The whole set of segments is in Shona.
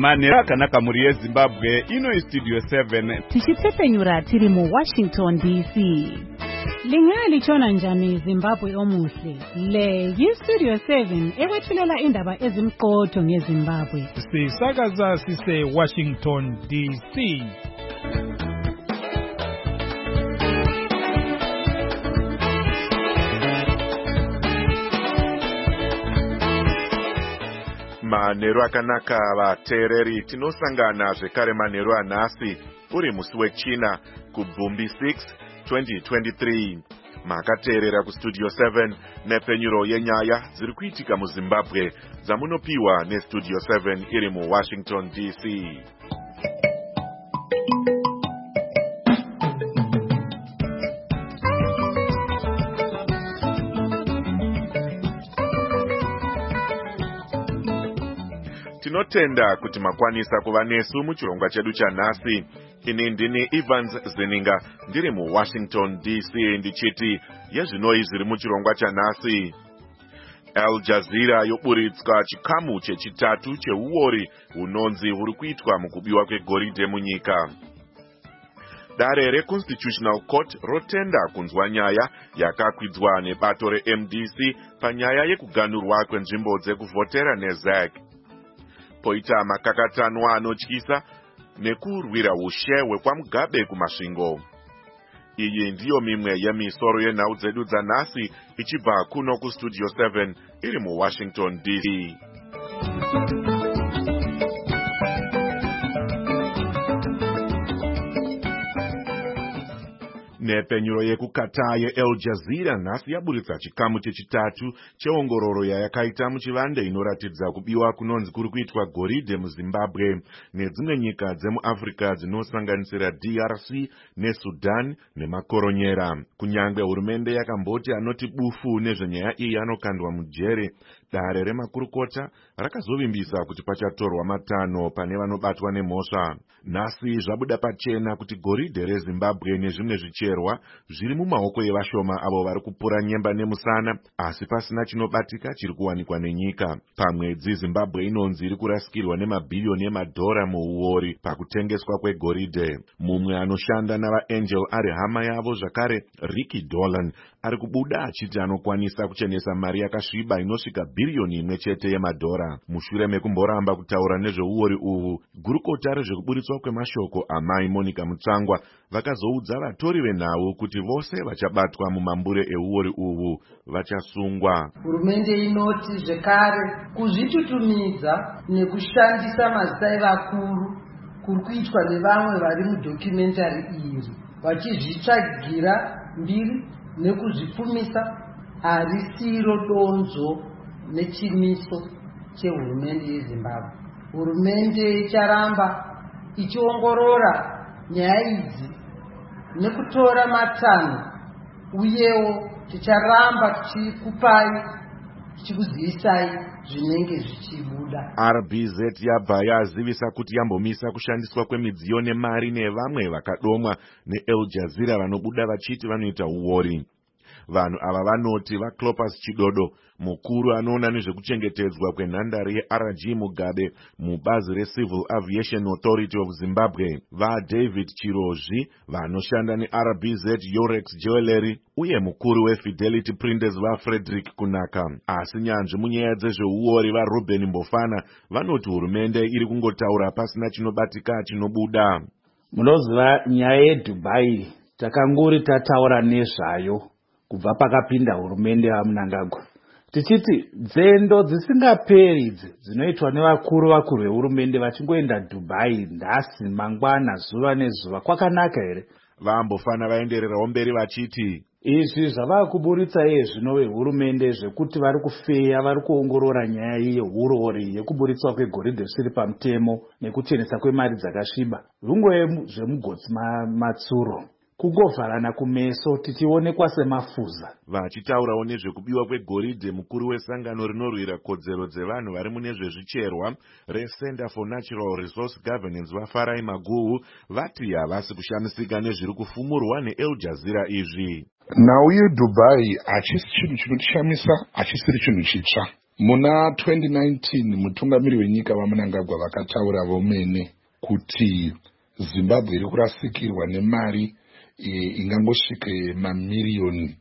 Manheru akanaka muri yeZimbabwe, ino iStudio 7. Tichitsepenyura tiri muWashington DC. Lingalichona njani Zimbabwe omuhle? Le yiStudio 7 ekwethulela indaba ezimqotho ngeZimbabwe. Sisakaza sise Washington DC. Manheru akanaka vateereri, tinosangana zvekare manheru anhasi uri musi wechina kuBvumbi 6 2023. Makateerera kuStudio 7 nepenyuro yenyaya dziri kuitika muZimbabwe dzamunopiwa neStudio 7 iri muWashington DC. Tinotenda kuti makwanisa kuva nesu muchirongwa chedu chanhasi. Ini ndini Evans Zeninga ndiri muWashington DC ndichiti yezvinoi zviri muchirongwa chanhasi. Al Jazeera yoburitswa chikamu chechitatu cheuori hunonzi huri kuitwa mukubiwa kwegoridhe munyika. Dare reConstitutional Court rotenda kunzwa nyaya yakakwidzwa nebato reMDC panyaya yekuganhurwa kwenzvimbo dzekuvhotera neZAC. Poita makakatano anotyisa nekurwira ushe hwekwaMugabe kumasvingo. Iyi ndiyo mimwe yemisoro yenhau dzedu dzanhasi ichibva kuno kuStudio 7 iri muWashington DC. Nepenyuro yekukata yeAl Jazeera nhasi yaburitsa chikamu chechitatu cheongororo yayakaita muchivande inoratidza kubiwa kunonzi kuri kuitwa goridhe muZimbabwe nedzimwe nyika dzemuAfrica dzinosanganisira DRC neSudan nemakoronyera. Kunyange hurumende yakamboti anoti bufu nezvenyaya iyi anokandwa mujere, dare remakurukota rakazovimbisa kuti pachatorwa matanho pane vanobatwa nemhosva. Nhasi zvabuda pachena kuti goridhe reZimbabwe nezvimwe zvicherwa zviri mumaoko evashoma avo vari kupura nyemba nemusana, asi pasina chinobatika chiri kuwanikwa nenyika. Pamwedzi Zimbabwe inonzi iri kurasikirwa nemabhirioni emadhora muuori pakutengeswa kwegoridhe. Mumwe anoshanda navaAngel ari hama yavo zvakare, Ricky Dolan, ari kubuda achiti anokwanisa kuchenesa mari yakasviba inosvika bhirioni imwe chete yemadhora. Mushure mekumboramba kutaura nezveuori uhwu, gurukota rezvekuburitswa kwemashoko amai Monica Mutsvangwa vakazoudza vatori venhau kuti vose vachabatwa mumambure euori uhwu vachasungwa. Hurumende inoti zvekare kuzvitutumidza nekushandisa mazita evakuru kuri kuitwa nevamwe vari mudhokumentari iri vachizvitsvagira mbiri nekuzvipfumisa harisiro donzo nechimiso chehurumende yeZimbabwe. Hurumende icharamba ichiongorora nyaya idzi nekutora matanho, uyewo ticharamba tichikupai tichikuzivisai zvinenge zvichibuda. RBZ yabva yazivisa kuti yambomisa kushandiswa kwemidziyo nemari nevamwe vakadomwa neAl Jazeera vanobuda vachiti vanoita uori. Vanhu ava vanoti vaClopas Chidodo, mukuru anoona nezvekuchengetedzwa kwenhandare yeRG Mugabe mubazi reCivil Aviation Authority of Zimbabwe, vaDavid Chirozvi vanoshanda neRBZ Yorex Jewelry, uye mukuru weFidelity Printers vaFrederick Kunaka. Asi nyanzvi munyaya dzezveuori vaRuben Mbofana vanoti hurumende iri kungotaura pasina chinobatika chinobuda. Munoziva nyaya yeDubai takangori tataura nezvayo kubva pakapinda hurumende yaMnangagwa, tichiti nzendo dzisingaperi idzi dzinoitwa nevakuru vehurumende vachingoenda Dubai nhasi mangwana zuva nezuva kwakanaka here? Vambofana vaendererawo mberi vachiti izvi zvava kuburitsa zvino vehurumende zvekuti vari kufeya, vari kuongorora nyaya yeurori yekuburitswa kwegoridhe zvisiri pamutemo nekuchenesa kwemari dzakasviba. Zvingove zvemugotsi matsuro, kungovharana kumeso tichionekwa semafuza. Vachitaurawo nezvekubiwa kwegoridhe, mukuru wesangano rinorwira kodzero dzevanhu vari mune zvezvicherwa reCenter for Natural Resource Governance vaFarai Maguhu vati havasi kushamisika nezviri kufumurwa neAl Jazeera izvi. Nhau yeDubai hachisi chinhu chinotishamisa, hachisiri chinhu chitsva. Muna 2019 mutungamiri wenyika vaMnangagwa vakataura vomene kuti Zimbabwe iri kurasikirwa nemari ingangosvike mamiliyoni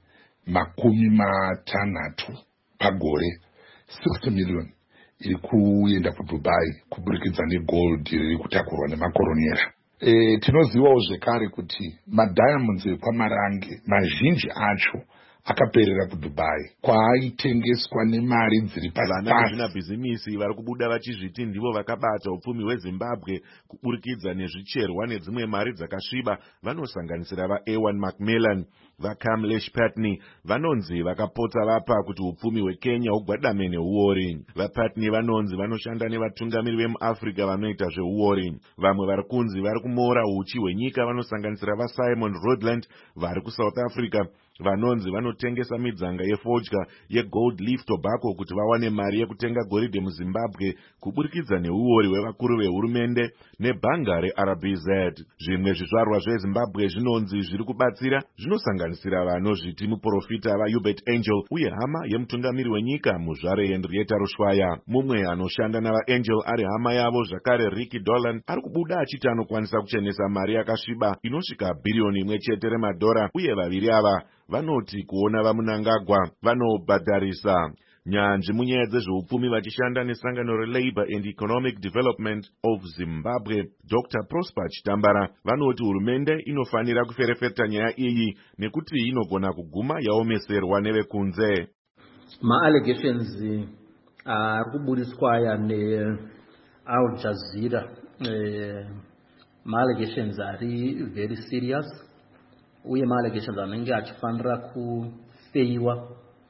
60 pagore, 60 million iri kuenda kuDubai kuburikidza negold iri kutakurwa nemakoronera. Tinozivawo zvekare kuti madiamonds epaMarange mazhinji acho akaperera kuDubai kwaaitengeswa nemari dziri pasi. Vana vezvinabhizimisi vari kubuda vachizviti ndivo vakabata upfumi hweZimbabwe kuburikidza nezvicherwa nedzimwe mari dzakasviba vanosanganisira vaA1 Macmillan, vaCamlesh Patney vanonzi vakapota vapa kuti upfumi hweKenya hugwadame neuori. VaPatney vanonzi vanoshanda nevatungamiri vemuAfrica vanoita zveuori. Vamwe vari kunzi vari kumoora uchi hwenyika vanosanganisira vaSimon Rodland vari kuSouth Africa vanonzi vanotengesa midzanga yefodya yeGold Leaf Tobacco kuti vawane mari yekutenga goridhe muZimbabwe kuburikidza neuori hwevakuru vehurumende nebhanga reRBZ. Zvimwe zvizvarwa zveZimbabwe zvinonzi zviri kubatsira zvinosanganisira vanozviti muprofita vaHubert Angel uye hama yemutungamiri wenyika muzvare Henrietta Rushwaya. Mumwe anoshanda navaAngel ari hama yavo zvakare Ricky Dolan ari kubuda achiti anokwanisa kuchenesa mari yakasviba inosvika bhiriyoni 1 remadhora uye vaviri ava vanoti kuona vaMnangagwa vanobhadharisa. Nyanzvi munyaya dzezveupfumi vachishanda nesangano reLabour and Economic Development of Zimbabwe, Dr. Prosper Chitambara vanoti hurumende inofanira kuferefeta nyaya iyi nekuti inogona kuguma yaomeserwa nevekunze. Ma-allegations ari kuburiswa aya neAl Jazeera, ma-allegations ari very serious uye ma-allegations anenge achifanira kufeiwa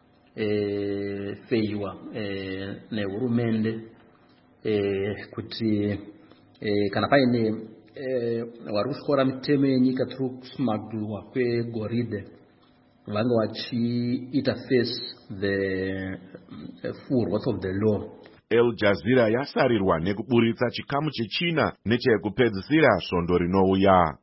nehurumende kuti kana paine vari kusvora mitemo yenyika tiri kusumagulwa kwegoridhe vange vachiita face the full wrath of the law. Al Jazeera yasarirwa nekuburitsa chikamu chechina nechekupedzisira svondo rinouya.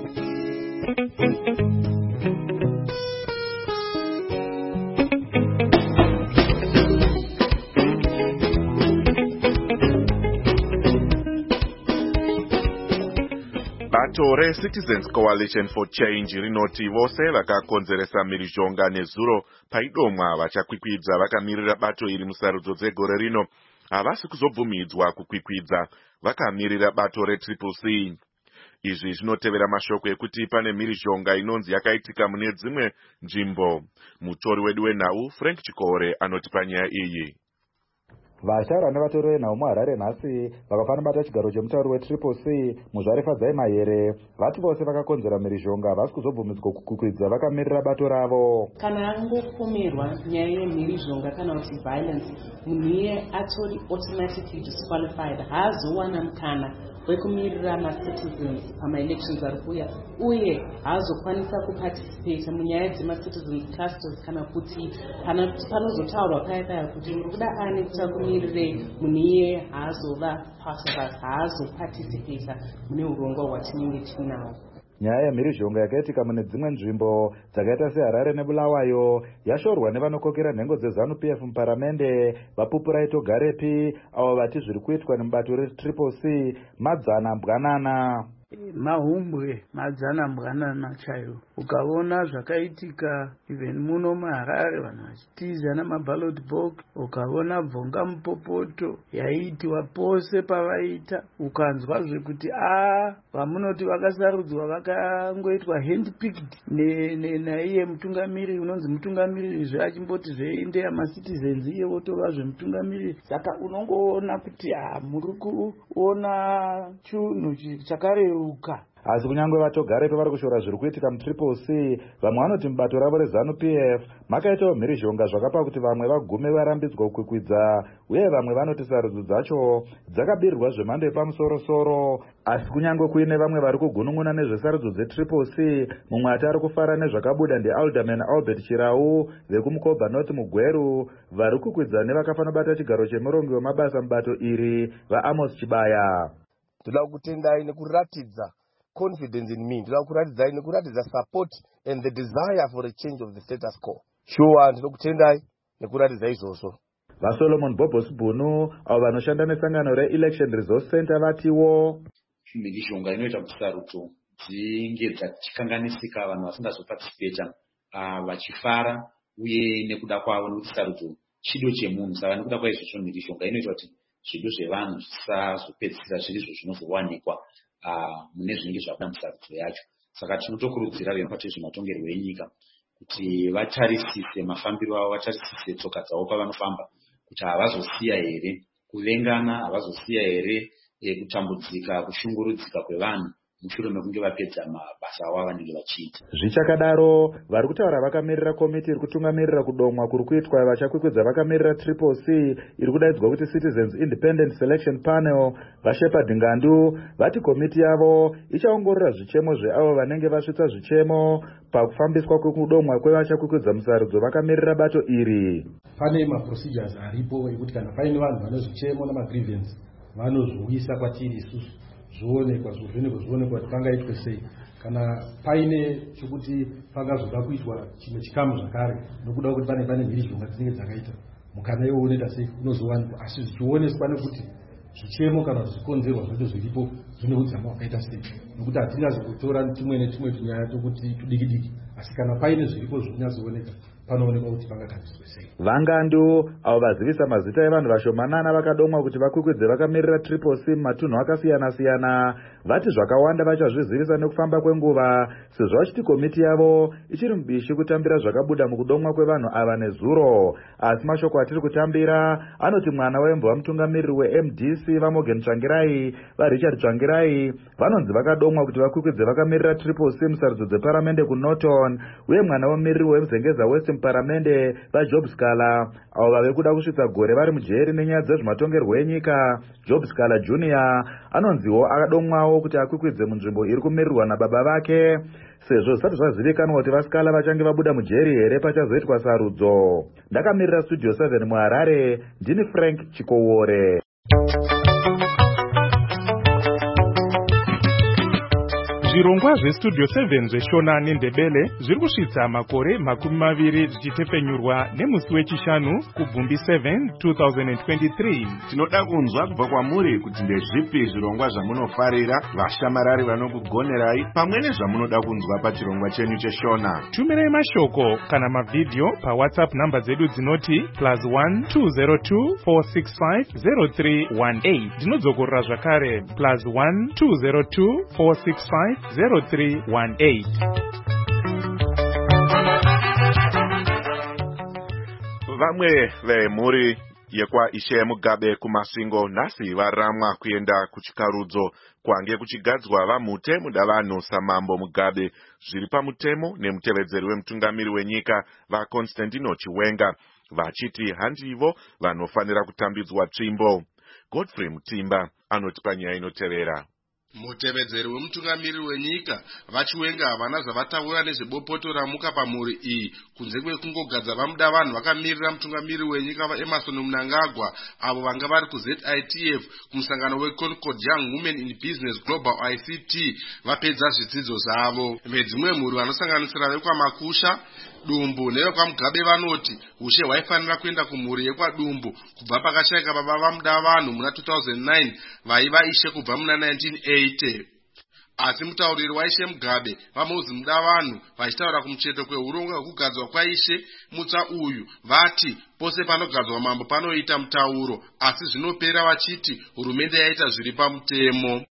Bato reCitizens Coalition for Change rinoti vose vakakonzeresa mhirizhonga nezuro paidomwa vachakwikwidza vakamirira bato iri musarudzo dzegore rino havasi kuzobvumidzwa kukwikwidza vakamirira bato reCCC. Izvi zvinotevera mashoko ekuti pane mhirizhonga inonzi yakaitika mune dzimwe nzvimbo. Mutori wedu wenhau Frank Chikore anoti panyaya iyi. Vashara nevatori venhau muHarare nhasi vakafana bata chigaro chemutauri weCCC muzvare Fadzai Mahere vati vose vakakonzera mhirizhonga havasi kuzobvumidzwa kukwikwidza vakamirira bato ravo. Kana angopomerwa nyaya yemhirizhonga kana kuti violence, munhu iye atori automatically disqualified, haazowana mukana wekumirira ma-citizens pama-elections ari kuuya uye haazokwanisa kuparticipate munyaya dzema-citizens clusters kana kuti panozotaurwa paya kuti muri kuda ani kuti akumirirei, munhu iye haazova part of us, haazoparticipata mune urongwa hwatinenge tinawo. Nyaya yemhirizhonga yakaitika mune dzimwe nzvimbo dzakaita seHarare neBulawayo yashorwa nevanokokera nhengo dzeZANU-PF muparamende vaPupura Togarepi avo vati zviri kuitwa nemubato reCCC madzana mbwanana. Mahumbwe madzana mbwanana chaiwo. Ukaona zvakaitika even muno muHarare vanhu vachitiza namaballot box, ukaona bvonga mupopoto yaitiwa pose pavaita, ukanzwa zvekuti vamunoti vakasarudzwa vakangoitwa handpicked naiye mutungamiri unonzi mutungamiri zvachimboti zveindeya ma-citizens iye wotova zvemutungamiri. Saka unongoona kuti muri kuona chinhu chakareruka. Asi kunyange vaTogarepi vari kushora zviri kuitika muCCC, vamwe vanoti mubato ravo reZANU-PF makaitawo mhirizhonga zvakapa kuti vamwe vagume varambidzwa kukwikwidza uye vamwe vanoti sarudzo dzacho dzakabirirwa zvemhando yepamusoro-soro. Asi kunyange kuine vamwe vari kugunun'una nezvesarudzo dzeCCC, mumwe ati ari kufara nezvakabuda ndeAlderman Albert Chirau vekumuKobva North Mugweru vari kukwidza nevakafanobata chigaro chemurongi wemabasa mubato iri vaAmos Chibaya. Ndoda kutendai nekuratidza confidence in me, ndoda kuratidzai nekuratidza support and the desire for a change of the status quo. Sure, ndinokutendai nekuratidza izvozvo. vasolomon bobosbunu avo vanoshanda nesangano reelection resource center vatiwo mhirizhonga inoita kuti sarudzo dzinge dzichikanganisika, vanhu vasingazoparticipata vachifara uye nekuda kwavo, nekuti sarudzo chido chemunhu. Saka nekuda kwaizvozvo mhirizhonga inoita kuti zvido zvevanhu zvisazopedzisira zvirizvo zvinozowanikwa mune zvinenge zvabuda musarudzo yacho. Saka tinotokurudzira vemapato ezvematongerwo enyika kuti vatarisise mafambiro avo, vatarisise tsoka dzavo pavanofamba, kuti havazosiya here kuvengana, havazosiya here kutambudzika, kushungurudzika kwevanhu mushure mekunge vapedza mabasa avo avanenge vachiita. Zvichakadaro vari kutaura vakamirira komiti iri kutungamirira kudomwa kuri kuitwa vachakwikwidza vakamirira Triple C iri kudaidzwa kuti Citizens Independent Selection Panel vaShepherd Ngandu vati komiti yavo ichaongorora zvichemo zveavo vanenge vasvitsa zvichemo pakufambiswa kwekudomwa kwevachakwikwidza musarudzo vakamirira bato iri. Pane maprocedures aripo ekuti kana paine vanhu vane zvichemo namagrievance vanozvouisa kwatiri isusu zvionekwa kuti pangaitwe sei. Kana paine chokuti pangazoda kuitwa chimwe chikamu zvakare nokuda kuti pane mhirizhonga dzinenge dzakaita mukana iwo unoita sei unozowanikwa, asi zvichioneswa nekuti zvichemo kana zvikonzerwa zvacho zviripo zvine udzama hwakaita sei, nokuti hatingazokutora tumwe netumwe tunyaya tokuti tudiki-diki, asi kana paine zviripo zvinyazooneka panoonekwa kuti pangagadziswe sei. Vangandu avo vazivisa mazita evanhu vashomanana vakadomwa kuti vakwikwidze vakamirira Triple C mumatunhu akasiyana-siyana vati zvakawanda vachazvizivisa nekufamba kwenguva, sezvo vachiti komiti yavo ichiri mubishi kutambira zvakabuda mukudomwa kwevanhu ava nezuro. Asi mashoko atiri kutambira anoti mwana wembo vamutungamiriri weMDC vaMorgan Tsvangirai vaRichard Tsvangirai vanonzi vakadomwa kuti vakwikwidze vakamirira Triple C musarudzo dzeparamende kuNorton, uye mwana wemumiriri wemuzengeza West muparamende vaJob Scala avo vave kuda kusvitsa gore vari mujeri nenyaya dzezvematongerwo enyika. Job Scala Jr anonziwo akadomwawo kuti akwikwidze munzvimbo iri kumirirwa nababa vake, sezvo zvisati zvazivikanwa kuti vaScala vachange vabuda mujeri here pachazoitwa sarudzo. Ndakamirira Studio 7 muHarare, ndini Frank Chikowore. Zvirongwa zveStudio 7 zveshona neNdebele zviri kusvitsa makore 20 zvichitepfenyurwa nemusi wechishanu kuBvumbi 7 2023. Tinoda kunzwa kubva kwamuri kuti ndezvipi zvirongwa zvamunofarira, vashamarari vanokugonerai, pamwe nezvamunoda kunzwa pachirongwa chenyu cheshona. Tumirai mashoko kana mavhidhiyo paWhatsApp namba dzedu dzinoti +1 202 465 0318. Ndinodzokorera zvakare +1 202 465 0318. Vamwe vemhuri yekwaIshe Mugabe kuMasvingo nhasi varamwa kuenda kuchikarudzo kwange kuchigadzwa vamhute mudavanhu saMambo Mugabe zviri pamutemo nemutevedzeri wemutungamiri wenyika vaConstantino Chiwenga, vachiti handivo vanofanira kutambidzwa tsvimbo. Godfrey Mutimba anoti panyaya inotevera. Mutevedzeri wemutungamiriri wenyika vaChiwenga havana zvavataura nezvebopoto ramuka pamhuri iyi kunze kwekungogadza vamuda vanhu vakamirira mutungamiriri wenyika vaEmmerson Mnangagwa avo vanga vari kuZITF kumusangano weConcord Young Women in Business Global ICT vapedza zvidzidzo zvavo. Vedzimwe mhuri vanosanganisira vekwaMakusha, Dumbu nevekwaMugabe vanoti ushe hwaifanira kuenda kumhuri yekwaDumbu kubva pakashayika baba vamuda vanhu muna 2009 vaiva ishe kubva muna 1980. Asi mutauriri waIshe Mugabe vaMozi muda vanhu vachitaura kumucheto kwehurongwa hwekugadzwa kwaIshe mutsva uyu vati pose panogadzwa mambo panoita mutauro, asi zvinopera vachiti hurumende yaita zviri pamutemo.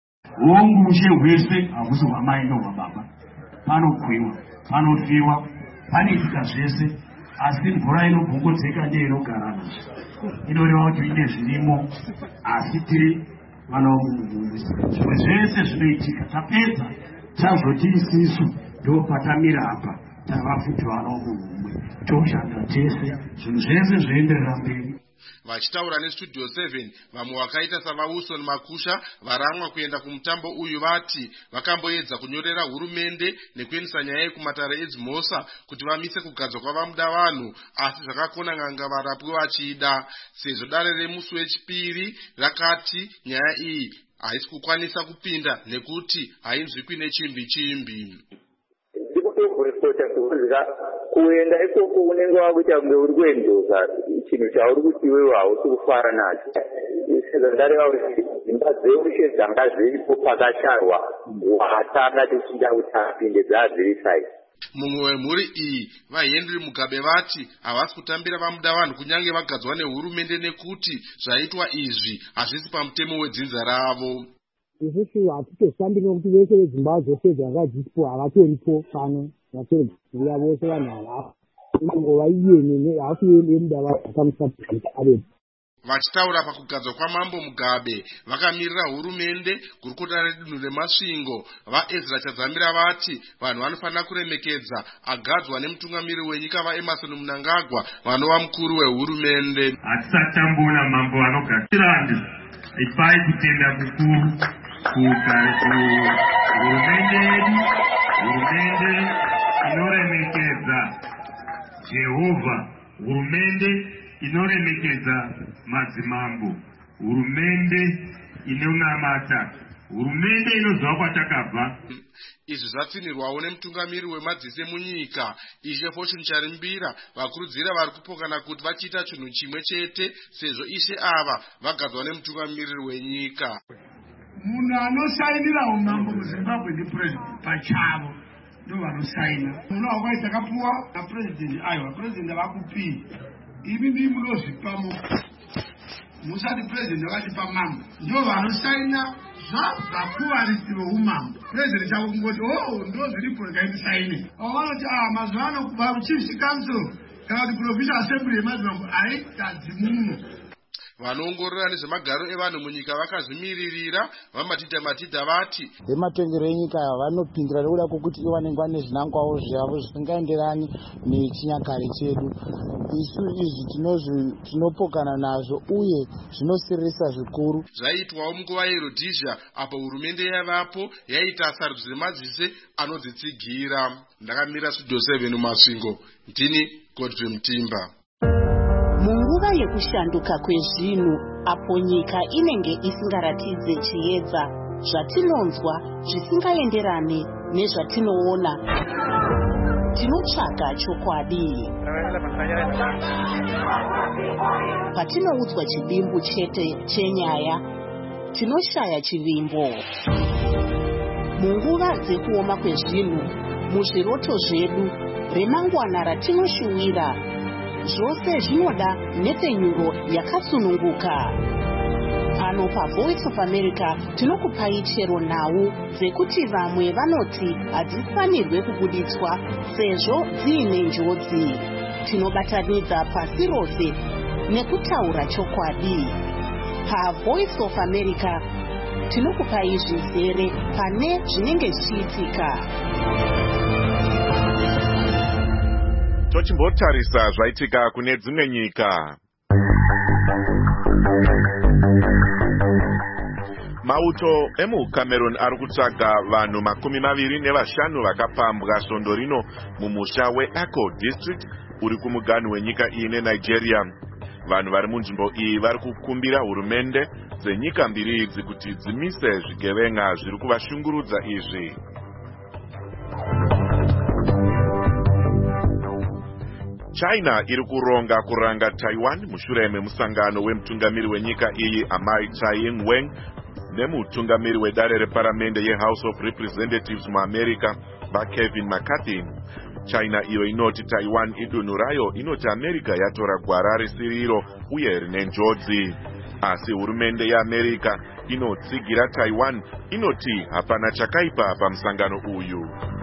Hongu ushe hwese hahusi hwamai ndohwababa, panokwiwa, panofiwa, panoitika zvese, asi mvura inobvongodzeka ndeinogara nazo. Inoreva kuti ine zvirimo, asi tiri vana vaMuvumbi. Zvimwe zvese zvinoitika tapedza tazoti isisu ndopatamira apa tava futi vana vaMuvumbi, toshanda tese zvinhu zvese zvoenderera mberi. Vachitaura neStudio 7 vamwe vakaita savaWilson Makusha varamwa kuenda kumutambo uyu vati vakamboedza kunyorera hurumende nekuendesa nyaya yekumatare edzimhosa kuti vamise kugadzwa kwavamuda vanhu, asi zvakakona nganga varapwi vachida, sezvo dare remusi wechipiri rakati nyaya iyi haisi kukwanisa kupinda nekuti hainzwikwi nechimbi-chimbi. Ndikutokuripota kuuzira kuenda ikoko unenge wakuita kunge uri kuendoza chinhu chauri kuti iwewe hausi kufara nacho. Saka ndareva kuti dzimba dzeushe dzanga dziripo pakasharwa watanga tichida kuti apinde dzadziri sai. Mumwe wemhuri iyi vaHenry Mugabe vati havasi kutambira vamuda vanhu kunyange vagadzwa nehurumende nekuti zvaitwa izvi hazvisi pamutemo wedzinza ravo. Isusu hatitotambiri nokuti vese vedzimbabwe dzose dzanga dzisipo havatoripo pano vatorikuuya vose vanhu havafo ingangova iyene hafu yemuda vanhu vakamusapari. Vachitaura pakugadzwa kwaMambo Mugabe vakamirira hurumende gurukota redunhu remasvingo vaEzra Chadzamira vati vanhu vanofanira kuremekedza agadzwa nemutungamiri wenyika vaEmmerson Mnangagwa vanova mukuru wehurumende. Hatisatambona mambo anogadzirandi ipai kutenda kukuru hurumende inoremekedza Jehovha, hurumende inoremekedza madzimambo, hurumende inonamata, hurumende inoziva kwatakabva. Izvi zvatsinirwawo nemutungamiri wemadzise munyika Ishe Fortune Charimbira vakurudzira vari kupokana kuti vachiita chinhu chimwe chete sezvo ishe ava vagadzwa nemutungamiri wenyika. Munhu anosainira umambo muZimbabwe ndipresident pachavo ndo vanosaina. Munhu wakaita kapuwa napresident aiwa president vakupi ivi ndii munozvipamo musati president vakatipa mambo ndo vanosaina zvabvakuvarisi veumambo. President chavo kungoti ndo zviripo rekaitisaine vanoti mazuva ano chief council kana kuti provincial assembly yemadzimambo aitadzimuno. Vanoongorora nezvemagaro evanhu munyika vakazvimiririra vamatidha vati vematongero enyika vanopindira nekuda kwokuti ivo vanenge vane zvinangwawo zvavo zvisingaenderani nechinyakare chedu. Isu izvi tinopokana nazvo uye zvinosirisa zvikuru. Zvaitwawo munguva yeRhodesia apo hurumende yavapo yaita sarudzo dzemadzise anodzitsigira. Ndakamira Studio 7 mumasvingo, ndini Godfrey Mutimba. Munguva yekushanduka kwezvinhu apo nyika inenge isingaratidze chiedza zvatinonzwa zvisingaenderane nezvatinoona, tinotsvaga chokwadi. Patinoudzwa chidimbu chete chenyaya, tinoshaya chivimbo. Munguva dzekuoma kwezvinhu, muzviroto zvedu, remangwana ratinoshuwira, zvose zvinoda nepfenyuro yakasununguka. Pano paVoice of America tinokupai chero nhau dzekuti vamwe vanoti hadzifanirwe kubuditswa sezvo dziine njodzi. Tinobatanidza pasi rose nekutaura chokwadi. PaVoice of America tinokupai zvizere pane zvinenge zvichiitika. Tochimbotarisa zvaitika kune dzimwe nyika. Mauto emuCameroon ari kutsvaga vanhu 25 vakapambwa svondo rino mumusha weAkko District uri kumuganhu wenyika iyi neNigeria. Vanhu vari munzvimbo iyi vari kukumbira hurumende dzenyika mbiri idzi kuti dzimise zvigevenga zviri kuvashungurudza izvi. China iri kuronga kuranga Taiwan mushure memusangano wemutungamiri wenyika iyi Amai Tsai Ing-wen nemutungamiri wedare reparamende yeHouse of Representatives muAmerica vaKevin McCarthy. China iyo inoti Taiwan idunhu rayo inoti America yatora gwara risiriro uye rine njodzi. Asi hurumende yeAmerica inotsigira Taiwan, inoti hapana chakaipa pamusangano uyu.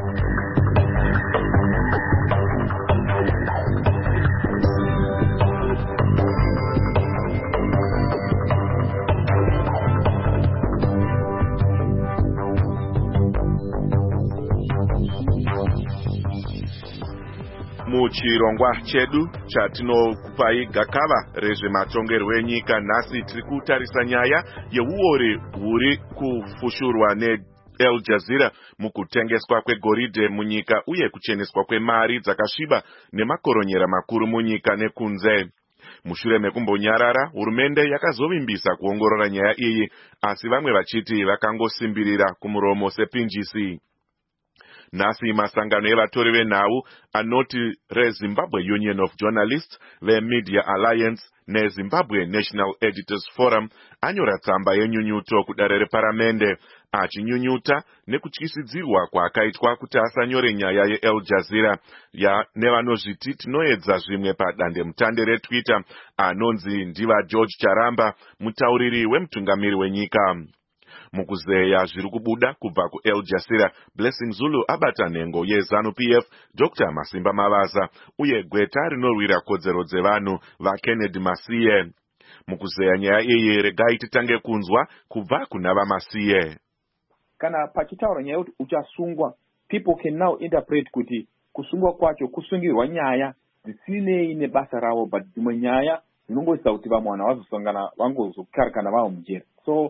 Muchirongwa chedu chatinokupai gakava rezvematongerwo enyika, nhasi tiri kutarisa nyaya yeuori huri kufushurwa neAl Jazeera mukutengeswa kwegoridhe munyika uye kucheneswa kwemari dzakasviba nemakoronyera makuru munyika nekunze. Mushure mekumbonyarara, hurumende yakazovimbisa kuongorora nyaya iyi, asi vamwe vachiti vakangosimbirira kumuromo sepinjisi. Nhasi masangano evatori venhau anoti reZimbabwe Union of Journalists, veMedia Alliance neZimbabwe National Editors Forum anyora tsamba yenyunyuto kudare reparamende achinyunyuta nekutyisidzirwa kwakaitwa kuti asanyore nyaya yeAl Jazeera nevanozviti tinoedza zvimwe padandemutande reTwitter anonzi ndiva George Charamba, mutauriri wemutungamiri wenyika. Mukuzeya zviri kubuda kubva kuAl Jazeera, Blessing Zulu abata nhengo yeZanu-PF Dr. Masimba Mavaza uye gweta rinorwira kodzero dzevanhu vaKennedy Masiye. Mukuzeya nyaya iyi regai titange kunzwa kubva kuna vaMasiye. Kana pachitaura nyaya kuti uchasungwa, people can now interpret kuti kusungwa kwacho kusungirwa nyaya dzisinei nebasa ravo, but dzimwe nyaya dzinongoisa kuti vamwe vanhu vazosangana vangozokarakana vavo mujera. So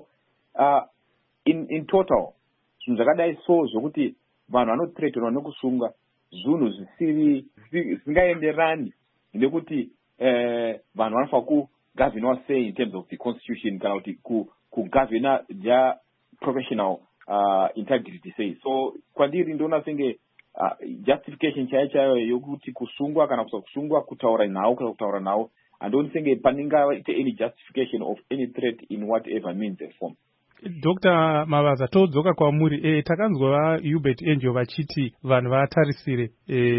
in total zvinhu zvakadai so zvokuti vanhu vanothreatenwa nekusunga zvinhu zvisingaenderani nekuti vanhu vanofanira kugavhenwa sei in terms of the constitution kana kuti kugavhena their professional integrity sei. So kwandiri ndona senge justification chaiyo yokuti kusungwa kana kusungwa kutaura nhau kana kutaura nhau andoni senge paningaite any justification of any threat in whatever means and form. Dr. Mavaza, todzoka kwamuri takanzwa Hubert Angel vachiti vanhu vatarisire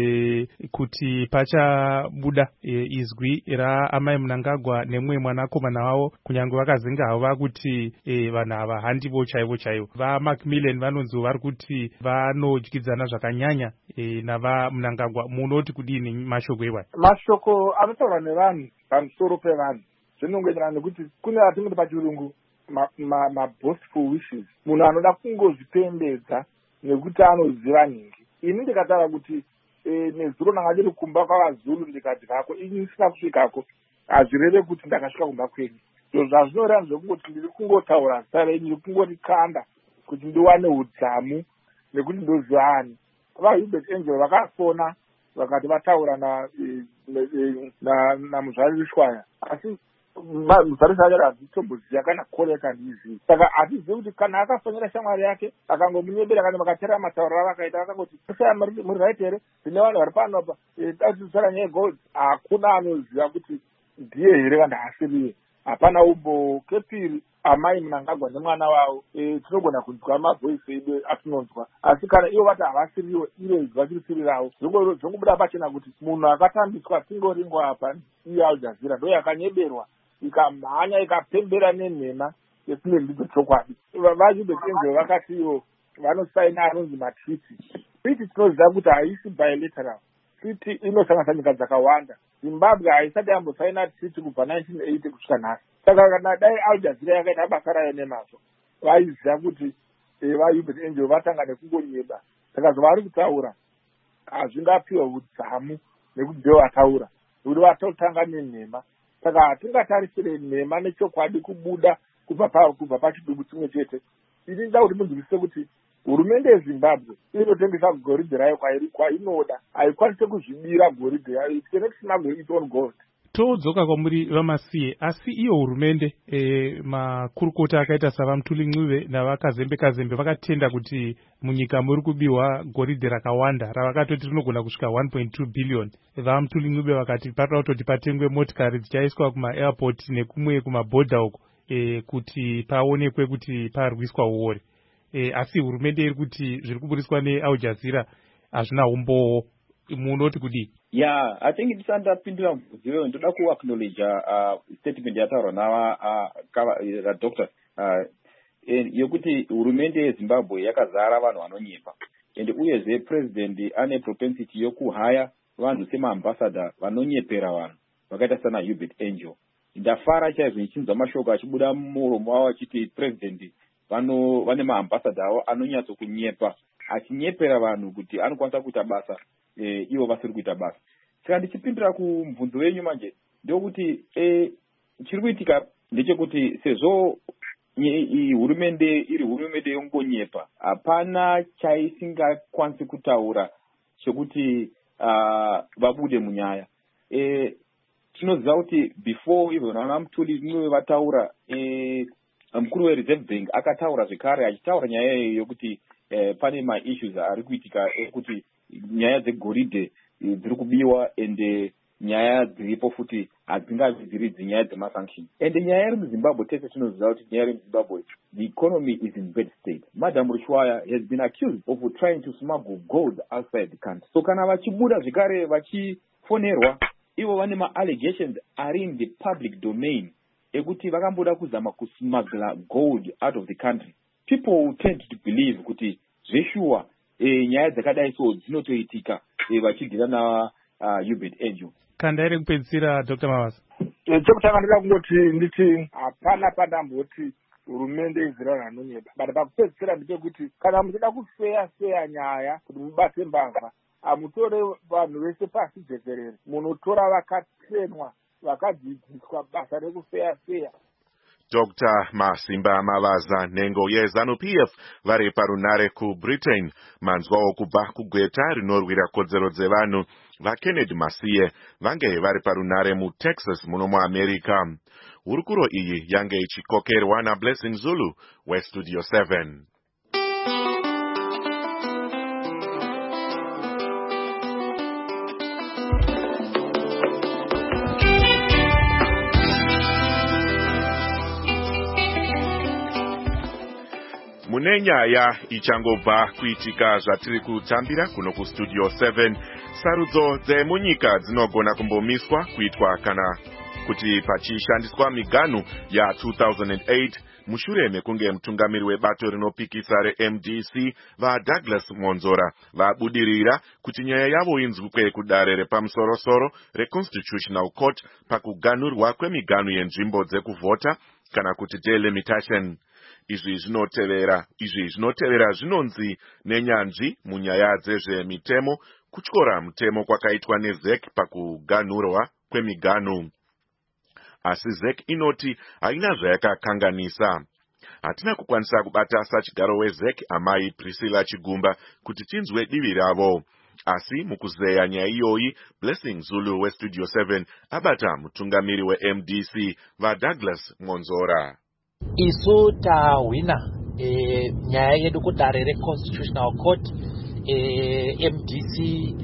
kuti pachabuda izwi raamai Mnangagwa nemumwe mwanakomana wavo kunyange vakazenga havo vakuti vanhu ava handivo chaivo chaivo. VaMacmillan vanonzi vari kuti vanodyidzana zvakanyanya navaMnangagwa. Munoti kudini mashoko ewa? Mashoko anotaurwa nevanhu pamusoro pevanhu zvinongoenderana nekuti kune vatingoti pachirungu boastful wishes. Munhu anoda kungozvipembedza nekuti anoziva nhingi. Ini ndikataura kuti nezuro ndanga ndiri kumba kwavaZulu ndikadyako, ini ndisina kusvikako hazvireve kuti ndakasvika kumba kwenyu. Zvazvinoreva zvekungoti ndiri kungotaura zita renyu, ndiri kungorikanda kuti ndiwane udzamu nekuti ndozivani. VaHubert Angel vakafona vakati vataura namuzvariri Shwaya, asi muzvariri akati hadzitomboziva kana koreka ndizivi. Saka hatizivi kuti kana akafonera shamwari yake akangomunyebera kana makateerera matauriro avakaita akangoti kusaya muri right here, ndine vanhu vari pano apa tatisara nyaya yegold, hakuna anoziva kuti ndiye here kana hasiriye. Hapana umbo. Kepiri amai Mnangagwa nemwana wavo tinogona kunzwa mavhoisi edu atinonzwa, asi kana ivo vati havasiriwo iro izwa chiri siri ravo zvongobuda pachena kuti munhu akatambiswa tingoringwa apa iAl Jazeera ndo yakanyeberwa ikamhanya ikapembera nenhema yesinge ndidzo chokwadi. VaHubert Angel vakati ivo vanosaina anonzi matwiti. Twiti tinoziva kuti haisi bilateral, twiti inosanganisa nyika dzakawanda. Zimbabwe haisati yambosaina twiti kubva 1980 kusvika nhasi. Saka kana dai Al Jazeera yakaita basa rayo nemazvo, vaiziva kuti vaHubert Angel vatanga nekungonyeba. Saka zvavari kutaura hazvingapiwa udzamu nekuti ndivo vataura, nekuti vatotanga nenhema. Saka hatingatarisire nhema nechokwadi kubuda kubva pachidubu chimwe chete. Ini ndida kuti munzwisise kuti hurumende yeZimbabwe inotengesa goridhe rayo kwainoda, haikwanise kuzvibira goridhe yayo. It cannot smuggle its own gold. Todzoka kwamuri vaMasiye, asi iyo hurumende makurukota akaita savaMutuli Ncube navakazembe vakatenda kuti munyika muri kubiwa goridhe rakawanda ravakatoti rinogona kusvika 1.2 billion. VaMutuli Ncube vakati parira kutoti patengwe motikari dzichaiswa kumaairport nekumwe kumabhodha uko kuti paonekwe kuti parwiswa uori. Asi hurumende iri kuti zviri kuburiswa neAl Jazeera hazvina umbowo. Munoti kudii? Yeah, I think ndisandapindura mubvunzo iyoyo ndoda kuacknowledge statement yataurwa na doctor yokuti hurumende yeZimbabwe yakazara vanhu vanonyepa, and uyezve president ane propensity yokuhaya vanhu semaambassador vanonyepera vanhu vakaita sana Hubert Angel. Ndafara chaizvo nichinzwa mashoko achibuda mumuromo wavo achiti president vane maambassador avo anonyatsokunyepa, achinyepera vanhu kuti anokwanisa kuita basa ivo vasiri kuita basa. Saka ndichipindura kumubvunzo wenyu manje ndokuti chiri kuitika ndechekuti sezvo hurumende iri hurumende yongonyepa, hapana chaisingakwanisi kutaura chekuti vabude munyaya. Tinoziva kuti before even vana Mutuli Ncube vataura, mukuru weReserve Bank akataura zvekare achitaura nyaya yokuti pane maissues ari kuitika ekuti nyaya dzegoridhe dziri kubiwa ende nyaya dziripo futi hadzingavi dziri dzinyaya dzemasanction. Ende nyaya iri muZimbabwe tese tinoziva kuti nyaya iri muZimbabwe, the economy is in bad state. Madam Rushwaya has been accused of trying to smuggle gold outside the country. So kana vachibuda zvekare vachifonerwa, ivo vane ma-allegations ari in the public domain ekuti vakamboda kuzama kusmuggle gold out of the country. People tend to believe kuti zveshuwa nyaya dzakadai so dzinotoitika vachidhira na Hubert Angel. Kanda iri kupedzisira Dr. Mavasa. Chekutanga ndoda kungoti nditi hapana pandamboti hurumende izvira zvanonyeba, but pakupedzisira ndechekuti kana muchida kufeya nyaya kuti mubate mbavha, hamutore vanhu vese pasi jekerere, munotora vakatrenwa vakadzidziswa basa rekufeya. Dr. Masimba Mavaza nhengo yeZANU-PF vari parunare kuBritain. Manzwawo kubva kugweta rinorwira kodzero dzevanhu vaKennedy Masiye vange vari parunare muTexas muno muAmerica. Hurukuro iyi yange ichikokerwa naBlessing Zulu weStudio 7. Mune nyaya ichangobva kuitika zvatiri kutambira kuno kuStudio 7, sarudzo dzemunyika dzinogona kumbomiswa kuitwa kana kuti pachishandiswa miganhu ya2008 mushure mekunge mutungamiri webato rinopikisa reMDC vaDouglas Monzora vabudirira kuti nyaya yavo inzwikwe kudare repamusorosoro reConstitutional Court pakuganhurwa kwemiganhu yenzvimbo dzekuvhota kana kuti delimitation. Izvi zvinotevera zvinonzi nenyanzvi munyaya dzezvemitemo kutyora mutemo kwakaitwa neZEC pakuganhurwa kwemiganhu. Asi ZEC inoti haina zvayakakanganisa. Hatina kukwanisa kubata sachigaro weZEC amai Priscilla Chigumba kuti tinzwe divi ravo. Asi mukuzeya nyaya iyoyi, Blessing Zulu weStudio 7 abata mutungamiri weMDC vaDouglas Monzora. Isu tahwina nyaya yedu kudare reConstitutional Court, MDC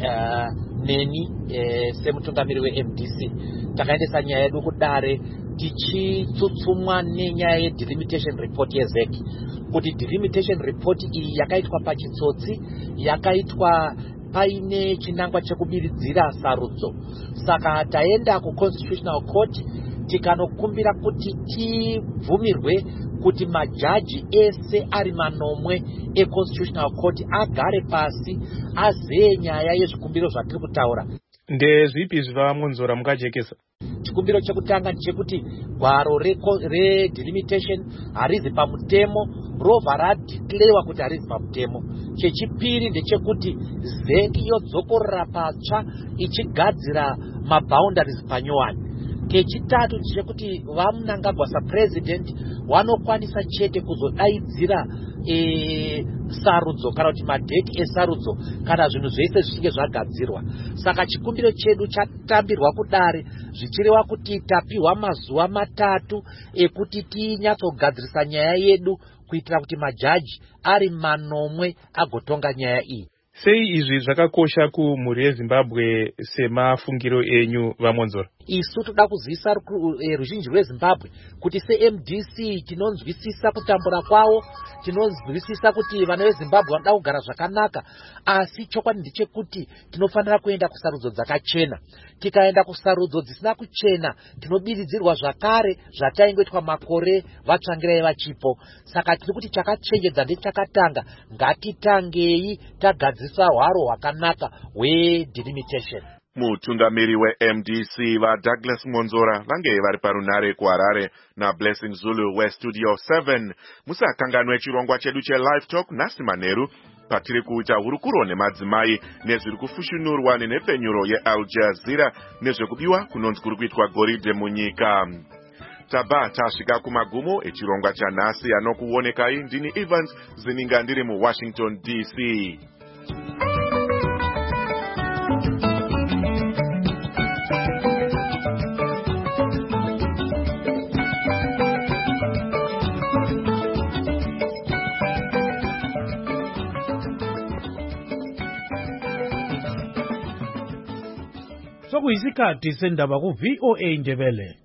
neni semutungamiri weMDC takaendesa nyaya yedu kudare tichitsutsumwa nenyaya yedelimitation report yeZEC, kuti delimitation report iyi yakaitwa pachitsotsi, yakaitwa paine chinangwa chekubiridzira sarudzo. Saka taenda kuConstitutional Court tikanokumbira kuti tibvumirwe kuti majaji ese ari manomwe eConstitutional Court agare pasi azeye nyaya yezvikumbiro zvatiri kutaura. Ndezvipi zvaMonzora mukajekesa? Chikumbiro chekutanga ndechekuti gwaro redelimitation harizi pamutemo, robva radhiklewa kuti harizi pamutemo. Chechipiri ndechekuti ZEC yodzokorera patsva ichigadzira maboundaries panyowani. Kechitatu ndechekuti vaMnangagwa saPresident vanokwanisa chete kuzodaidzira sarudzo kana kuti madheti esarudzo kana zvinhu zvese zvichinge zvagadzirwa. Saka chikumbiro chedu chatambirwa kudare zvichireva kuti tapiwa mazuva 3 ekuti tinyatsogadzirisa nyaya yedu kuitira kuti majaji ari manomwe agotonga nyaya iyi. Sei izvi zvakakosha kumhuri yeZimbabwe semafungiro enyu vaMonzora? Isu toda kuzivisa ruzhinji rweZimbabwe kuti seMDC tinonzwisisa kutambura kwavo, tinonzwisisa kuti vana veZimbabwe vanoda kugara zvakanaka, asi chokwadi ndechekuti tinofanira kuenda kusarudzo dzakachena. Tikaenda kusarudzo dzisina kuchena tinobiridzirwa zvakare zvataingoitwa makore vatsvangirai vachipo. Saka tiri kuti chakachenjedza ndechakatanga, ngatitangei tagadzisa hwaro hwakanaka hwedelimitation. Mutungamiri weMDC vaDouglas Monzora vange vari parunare kuHarare naBlessing Zulu weStudio 7. Musakanganwe chirongwa chedu cheLive Talk nhasi manheru patiri kuita hurukuro nemadzimai nezviri kufushunurwa nenhepfenyuro yeAl Jazeera nezvekubiwa kunonzi kuri kuitwa goridhe munyika. Tabva tasvika kumagumo echirongwa chanhasi anokuonekai. Ndini Evans Zininga ndiri muWashington DC. sekuyisikhathi sendaba ku-VOA Ndebele.